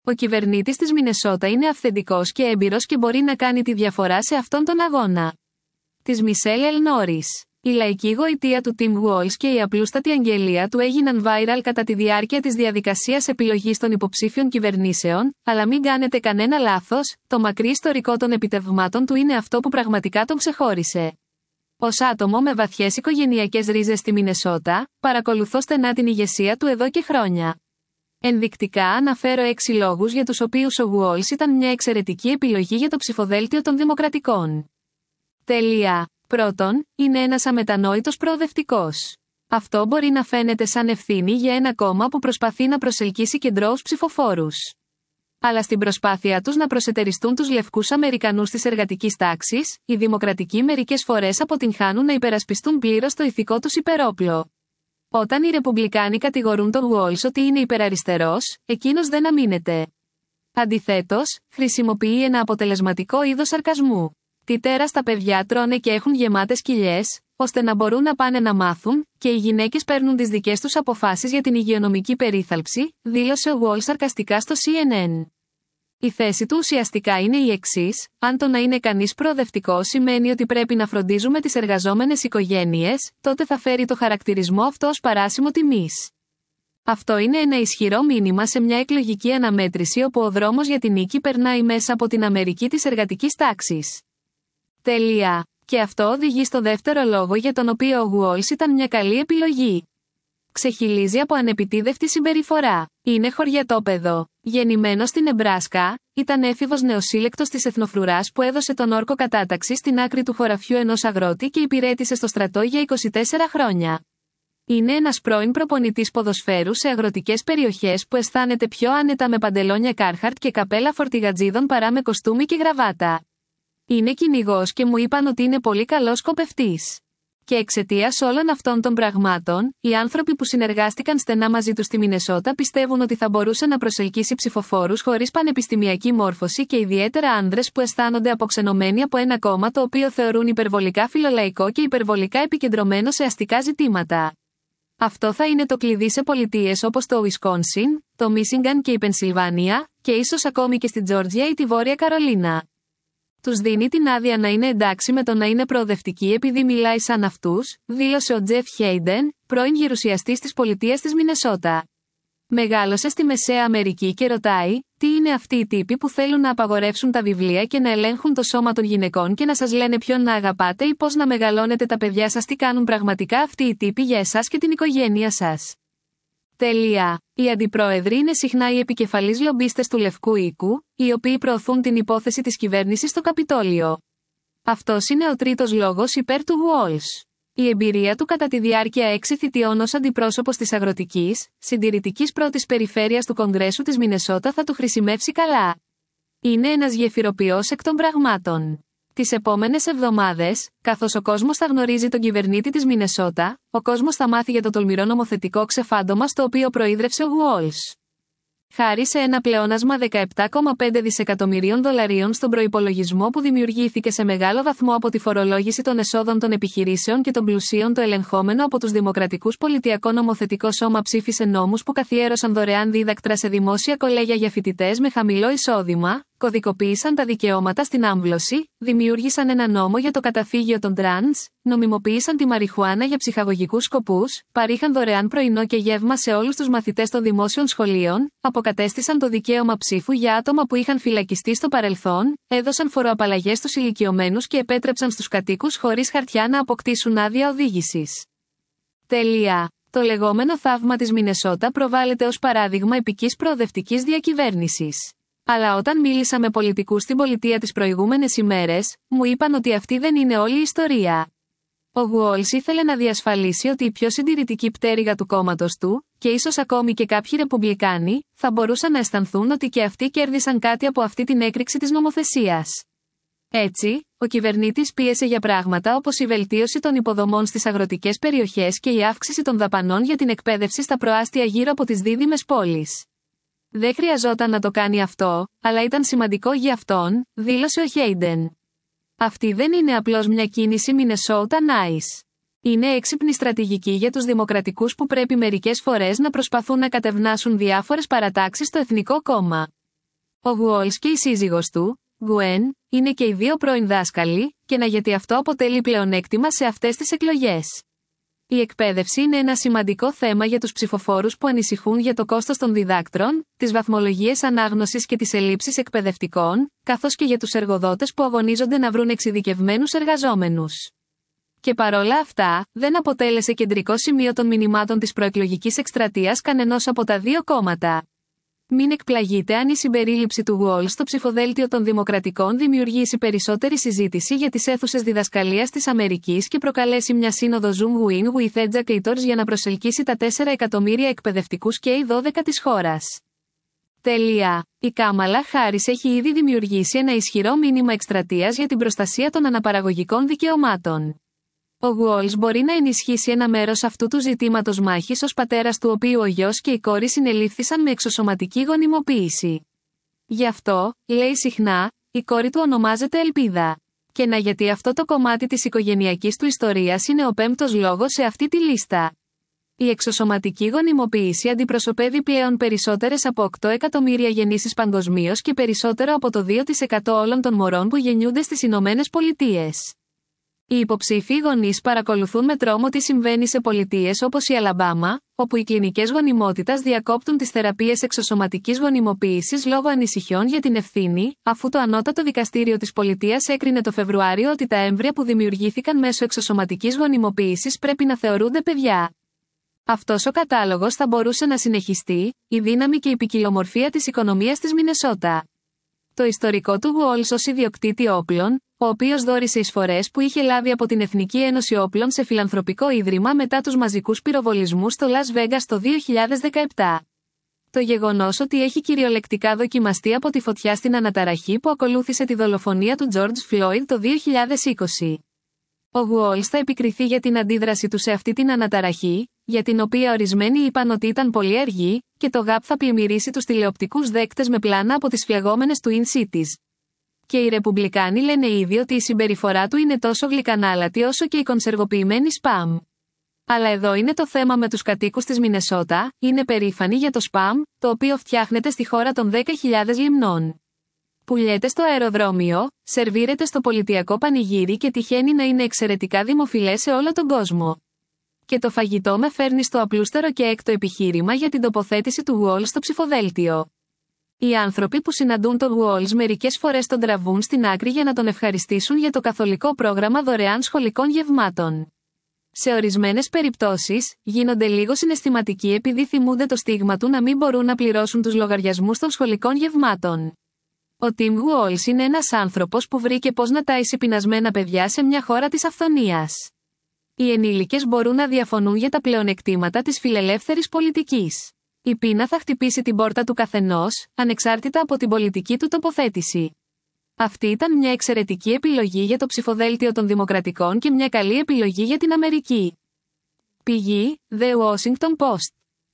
Ο κυβερνήτης της Μινεσότα είναι αυθεντικός και έμπειρος και μπορεί να κάνει τη διαφορά σε αυτόν τον αγώνα. Της Μισελ Ελ Νόρις. Η λαϊκή γοητεία του Tim Walz και η απλούστατη αγγελία του έγιναν viral κατά τη διάρκεια της διαδικασίας επιλογής των υποψήφιων κυβερνήσεων, αλλά μην κάνετε κανένα λάθος, το μακρύ ιστορικό των επιτευγμάτων του είναι αυτό που πραγματικά τον ξεχώρισε. Ως άτομο με βαθιές οικογενειακές ρίζες στη Μινεσότα, παρακολουθώ στενά την ηγεσία του εδώ και χρόνια. Ενδεικτικά αναφέρω 6 λόγους για τους οποίους ο Walz ήταν μια εξαιρετική επιλογή για το ψηφοδέλτιο των Δημοκρατικών. Πρώτον, είναι ένας αμετανόητος προοδευτικός. Αυτό μπορεί να φαίνεται σαν ευθύνη για ένα κόμμα που προσπαθεί να προσελκύσει κεντρώους ψηφοφόρους. Αλλά στην προσπάθεια τους να προσετεριστούν τους λευκούς Αμερικανούς της εργατικής τάξης, οι Δημοκρατικοί μερικές φορές αποτυγχάνουν να υπερασπιστούν πλήρως το ηθικό τους υπερόπλο. Όταν οι Ρεπουμπλικάνοι κατηγορούν τον Walz ότι είναι υπεραριστερός, εκείνος δεν αμήνεται. Αντιθέτως, χρησιμοποιεί ένα αποτελεσματικό είδος σαρκασμού. Τι τέρας τα παιδιά τρώνε και έχουν γεμάτες κοιλιές, ώστε να μπορούν να πάνε να μάθουν, και οι γυναίκες παίρνουν τις δικές τους αποφάσεις για την υγειονομική περίθαλψη, δήλωσε ο Walz σαρκαστικά στο CNN. Η θέση του ουσιαστικά είναι η εξής: αν το να είναι κανείς προοδευτικός σημαίνει ότι πρέπει να φροντίζουμε τις εργαζόμενες οικογένειες, τότε θα φέρει το χαρακτηρισμό αυτό ως παράσημο τιμής. Αυτό είναι ένα ισχυρό μήνυμα σε μια εκλογική αναμέτρηση όπου ο δρόμος για την νίκη περνάει μέσα από την Αμερική της εργατικής τάξης. Και αυτό οδηγεί στο δεύτερο λόγο για τον οποίο ο Walz ήταν μια καλή επιλογή. Ξεχυλίζει από ανεπιτίδευτη συμπεριφορά. Είναι χωριατόπεδο. Γεννημένος στην Νεμπράσκα, ήταν έφηβος νεοσύλλεκτος της εθνοφρουράς που έδωσε τον όρκο κατάταξη στην άκρη του χωραφιού ενός αγρότη και υπηρέτησε στο στρατό για 24 χρόνια. Είναι ένας πρώην προπονητής ποδοσφαίρου σε αγροτικές περιοχές που αισθάνεται πιο άνετα με παντελόνια Κάρχαρτ και καπέλα φορτηγατζίδων παρά με κοστούμι και γραβάτα. Είναι κυνηγός και μου είπαν ότι είναι πολύ καλός σκοπευτής. Και εξαιτίας όλων αυτών των πραγμάτων, οι άνθρωποι που συνεργάστηκαν στενά μαζί του στη Μινεσότα πιστεύουν ότι θα μπορούσε να προσελκύσει ψηφοφόρους χωρίς πανεπιστημιακή μόρφωση και ιδιαίτερα άνδρες που αισθάνονται αποξενωμένοι από ένα κόμμα το οποίο θεωρούν υπερβολικά φιλολαϊκό και υπερβολικά επικεντρωμένο σε αστικά ζητήματα. Αυτό θα είναι το κλειδί σε πολιτείες όπως το Ουισκόνσιν, το Μίσιγκαν και η Πενσιλβάνια, και ίσως ακόμη και στη Τζόρτζια ή τη Βόρεια Καρολίνα. Τους δίνει την άδεια να είναι εντάξει με το να είναι προοδευτικοί επειδή μιλάει σαν αυτούς, δήλωσε ο Τζεφ Χέιντεν, πρώην γερουσιαστής της πολιτείας της Μινεσότα. Μεγάλωσε στη Μεσαία Αμερική και ρωτάει, τι είναι αυτοί οι τύποι που θέλουν να απαγορεύσουν τα βιβλία και να ελέγχουν το σώμα των γυναικών και να σας λένε ποιον να αγαπάτε ή πώς να μεγαλώνετε τα παιδιά σας, τι κάνουν πραγματικά αυτοί οι τύποι για εσάς και την οικογένεια σας. Οι αντιπρόεδροι είναι συχνά οι επικεφαλείς λομπίστες του Λευκού Οίκου, οι οποίοι προωθούν την υπόθεση της κυβέρνησης στο Καπιτόλιο. Αυτός είναι ο τρίτος λόγος υπέρ του Walz. Η εμπειρία του κατά τη διάρκεια 6 θητιών ως αντιπρόσωπος της αγροτικής, συντηρητικής πρώτης περιφέρειας του Κογκρέσου της Μινεσότα θα του χρησιμεύσει καλά. Είναι ένας γεφυροποιός εκ των πραγμάτων. Τις επόμενες εβδομάδες, καθώς ο κόσμος θα γνωρίζει τον κυβερνήτη της Μινεσότα, ο κόσμος θα μάθει για το τολμηρό νομοθετικό ξεφάντωμα στο οποίο προείδρευσε ο Walz. Χάρη σε ένα πλεόνασμα 17,5 δισεκατομμυρίων δολαρίων στον προϋπολογισμό που δημιουργήθηκε σε μεγάλο βαθμό από τη φορολόγηση των εσόδων των επιχειρήσεων και των πλουσίων, το ελεγχόμενο από τους Δημοκρατικούς Πολιτιακό Νομοθετικό Σώμα ψήφισε νόμους που καθιέρωσαν δωρεάν δίδακτρα σε δημόσια κολέγια για φοιτητές με χαμηλό εισόδημα, κωδικοποίησαν τα δικαιώματα στην άμβλωση, δημιούργησαν ένα νόμο για το καταφύγιο των τρανς, νομιμοποίησαν τη μαριχουάνα για ψυχαγωγικούς σκοπούς, παρήχαν δωρεάν πρωινό και γεύμα σε όλους τους μαθητές των δημόσιων σχολείων, αποκατέστησαν το δικαίωμα ψήφου για άτομα που είχαν φυλακιστεί στο παρελθόν, έδωσαν φοροαπαλλαγές στους ηλικιωμένους και επέτρεψαν στους κατοίκους χωρίς χαρτιά να αποκτήσουν άδεια οδήγησης. Το λεγόμενο θαύμα της Μινεσότα προβάλλεται ως παράδειγμα επικής προοδευτικής διακυβέρνησης. Αλλά όταν μίλησα με πολιτικούς στην πολιτεία τις προηγούμενες ημέρες, μου είπαν ότι αυτή δεν είναι όλη η ιστορία. Ο Walz ήθελε να διασφαλίσει ότι η πιο συντηρητική πτέρυγα του κόμματος του, και ίσως ακόμη και κάποιοι Ρεπουμπλικάνοι, θα μπορούσαν να αισθανθούν ότι και αυτοί κέρδισαν κάτι από αυτή την έκρηξη της νομοθεσίας. Έτσι, ο κυβερνήτης πίεσε για πράγματα όπως η βελτίωση των υποδομών στις αγροτικές περιοχές και η αύξηση των δαπανών για την εκπαίδευση στα προάστια γύρω από τις δίδυμες πόλεις. Δεν χρειαζόταν να το κάνει αυτό, αλλά ήταν σημαντικό για αυτόν, δήλωσε ο Χέιντεν. Αυτή δεν είναι απλώς μια κίνηση Minnesota Nice. Είναι έξυπνη στρατηγική για τους δημοκρατικούς που πρέπει μερικές φορές να προσπαθούν να κατευνάσουν διάφορες παρατάξεις στο Εθνικό Κόμμα. Ο Walls και η σύζυγος του, Gwen, είναι και οι δύο πρώην δάσκαλοι, και γιατί αυτό αποτελεί πλεονέκτημα σε αυτές τις εκλογές. Η εκπαίδευση είναι ένα σημαντικό θέμα για τους ψηφοφόρους που ανησυχούν για το κόστος των διδάκτρων, τις βαθμολογίες ανάγνωσης και τις ελλείψεις εκπαιδευτικών, καθώς και για τους εργοδότες που αγωνίζονται να βρουν εξειδικευμένους εργαζόμενους. Και παρόλα αυτά, δεν αποτέλεσε κεντρικό σημείο των μηνυμάτων της προεκλογικής εκστρατείας κανενός από τα δύο κόμματα. Μην εκπλαγείτε αν η συμπερίληψη του Walls στο ψηφοδέλτιο των Δημοκρατικών δημιουργήσει περισσότερη συζήτηση για τις αίθουσες διδασκαλίας της Αμερικής και προκαλέσει μια σύνοδο Zoom Win with Educators για να προσελκύσει τα 4 εκατομμύρια εκπαιδευτικούς και οι 12 της χώρας. Η Κάμαλα Χάρις έχει ήδη δημιουργήσει ένα ισχυρό μήνυμα εκστρατείας για την προστασία των αναπαραγωγικών δικαιωμάτων. Ο Walls μπορεί να ενισχύσει ένα μέρος αυτού του ζητήματος μάχης ως πατέρας του οποίου ο γιος και η κόρη συνελήφθησαν με εξωσωματική γονιμοποίηση. Γι' αυτό, λέει συχνά, η κόρη του ονομάζεται Ελπίδα. Και γιατί αυτό το κομμάτι της οικογενειακής του ιστορίας είναι ο 5ος λόγος σε αυτή τη λίστα. Η εξωσωματική γονιμοποίηση αντιπροσωπεύει πλέον περισσότερες από 8 εκατομμύρια γεννήσεις παγκοσμίως και περισσότερο από το 2% όλων των μωρών που γεννιούνται στις Ηνωμένες Πολιτείες. Οι υποψήφιοι γονείς παρακολουθούν με τρόμο τι συμβαίνει σε πολιτείες όπως η Αλαμπάμα, όπου οι κλινικές γονιμότητας διακόπτουν τις θεραπείες εξωσωματικής γονιμοποίησης λόγω ανησυχιών για την ευθύνη, αφού το Ανώτατο Δικαστήριο της πολιτείας έκρινε το Φεβρουάριο ότι τα έμβρια που δημιουργήθηκαν μέσω εξωσωματικής γονιμοποίησης πρέπει να θεωρούνται παιδιά. Αυτός ο κατάλογος θα μπορούσε να συνεχιστεί, η δύναμη και η ποικιλομορφία της οικονομίας της Μινεσότα. Το ιστορικό του Walls ως ιδιοκτήτη όπλων, ο οποίος δώρισε εισφορές που είχε λάβει από την Εθνική Ένωση Όπλων σε φιλανθρωπικό ίδρυμα μετά τους μαζικούς πυροβολισμούς στο Las Vegas το 2017. Το γεγονός ότι έχει κυριολεκτικά δοκιμαστεί από τη φωτιά στην αναταραχή που ακολούθησε τη δολοφονία του George Floyd το 2020. Ο Walls θα επικριθεί για την αντίδραση του σε αυτή την αναταραχή, για την οποία ορισμένοι είπαν ότι ήταν πολύ αργή, και το ΓΑΠ θα πλημμυρίσει τους τηλεοπτικούς δέκτες με πλάνα από τις φλεγόμενες Twin Cities. Και οι Ρεπουμπλικάνοι λένε ήδη ότι η συμπεριφορά του είναι τόσο γλυκανάλατη όσο και η κονσεργοποιημένη σπαμ. Αλλά εδώ είναι το θέμα με τους κατοίκους της Μινεσότα, είναι περήφανοι για το σπαμ, το οποίο φτιάχνεται στη χώρα των 10.000 λιμνών. Πουλιέται στο αεροδρόμιο, σερβίρεται στο πολιτιακό πανηγύρι και τυχαίνει να είναι εξαιρετικά δημοφιλές σε όλο τον κόσμο. Και το φαγητό με φέρνει στο απλούστερο και έκτο επιχείρημα για την τοποθέτηση του Walls στο ψηφοδέλτιο. Οι άνθρωποι που συναντούν τον Walls μερικές φορές τον τραβούν στην άκρη για να τον ευχαριστήσουν για το καθολικό πρόγραμμα δωρεάν σχολικών γευμάτων. Σε ορισμένες περιπτώσεις, γίνονται λίγο συναισθηματικοί επειδή θυμούνται το στίγμα του να μην μπορούν να πληρώσουν τους λογαριασμούς των σχολικών γευμάτων. Ο Tim Walls είναι ένας άνθρωπος που βρήκε πώς να ταΐσει πεινασμένα παιδιά σε μια χώρα της αυθονίας. Οι ενήλικες μπορούν να διαφωνούν για τα πλεονεκτήματα της φιλελεύθερης πολιτικής. Η πείνα θα χτυπήσει την πόρτα του καθενός, ανεξάρτητα από την πολιτική του τοποθέτηση. Αυτή ήταν μια εξαιρετική επιλογή για το ψηφοδέλτιο των Δημοκρατικών και μια καλή επιλογή για την Αμερική. Πηγή: The Washington Post.